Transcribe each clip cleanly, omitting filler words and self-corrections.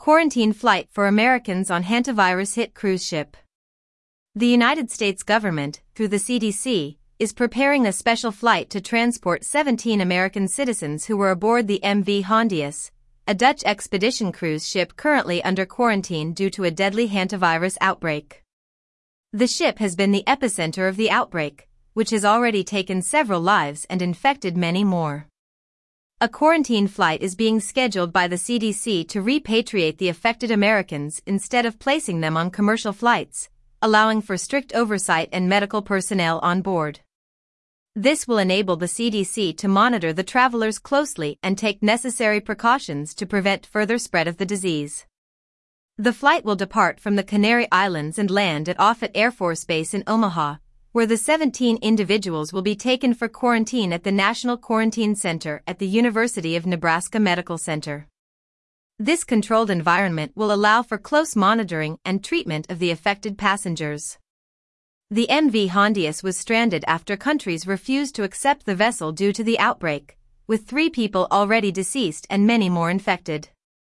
Quarantine flight for Americans on hantavirus-hit cruise ship. The United States government, through the CDC, is preparing a special flight to transport 17 American citizens who were aboard the MV Hondius, a Dutch expedition cruise ship currently under quarantine due to a deadly hantavirus outbreak. The ship has been the epicenter of the outbreak, which has already taken several lives and infected many more. A quarantine flight is being scheduled by the CDC to repatriate the affected Americans instead of placing them on commercial flights, allowing for strict oversight and medical personnel on board. This will enable the CDC to monitor the travelers closely and take necessary precautions to prevent further spread of the disease. The flight will depart from the Canary Islands and land at Offutt Air Force Base in Omaha, where the 17 individuals will be taken for quarantine at the National Quarantine Center at the University of Nebraska Medical Center. This controlled environment will allow for close monitoring and treatment of the affected passengers. The MV Hondius was stranded after countries refused to accept the vessel due to the outbreak, with 3 people already deceased and many more infected.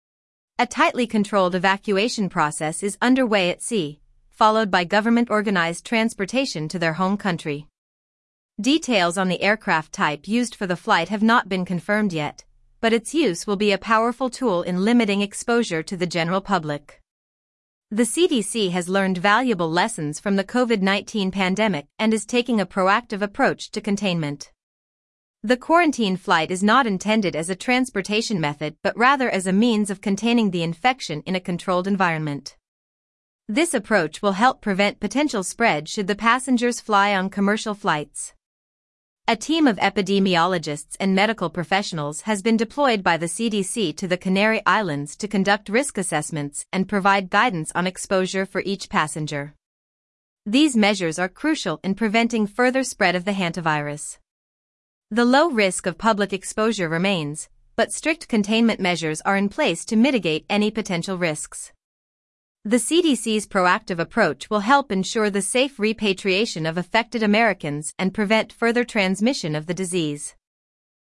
A tightly controlled evacuation process is underway at sea, followed by government-organized transportation to their home country. Details on the aircraft type used for the flight have not been confirmed yet, but its use will be a powerful tool in limiting exposure to the general public. The CDC has learned valuable lessons from the COVID-19 pandemic and is taking a proactive approach to containment. The quarantine flight is not intended as a transportation method but rather as a means of containing the infection in a controlled environment. This approach will help prevent potential spread should the passengers fly on commercial flights. A team of epidemiologists and medical professionals has been deployed by the CDC to the Canary Islands to conduct risk assessments and provide guidance on exposure for each passenger. These measures are crucial in preventing further spread of the hantavirus. The low risk of public exposure remains, but strict containment measures are in place to mitigate any potential risks. The CDC's proactive approach will help ensure the safe repatriation of affected Americans and prevent further transmission of the disease.